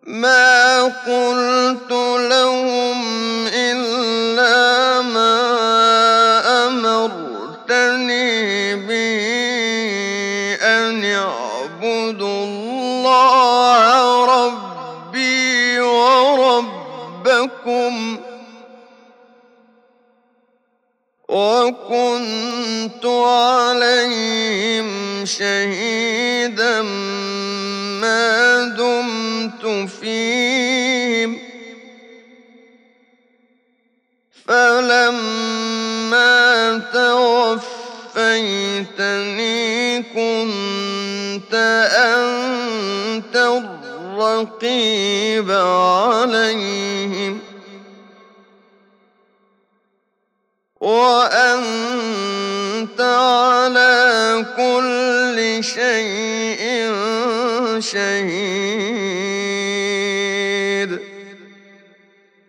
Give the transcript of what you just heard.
ما قلت لهم إلا ما أمرتني به أن اعبدوا الله ربي وربكم وكنت عليهم شهيدا ما دمت فيهم فلما توفيتني كنت أنت الرقيب عليهم وأنت على كل شيء شهيد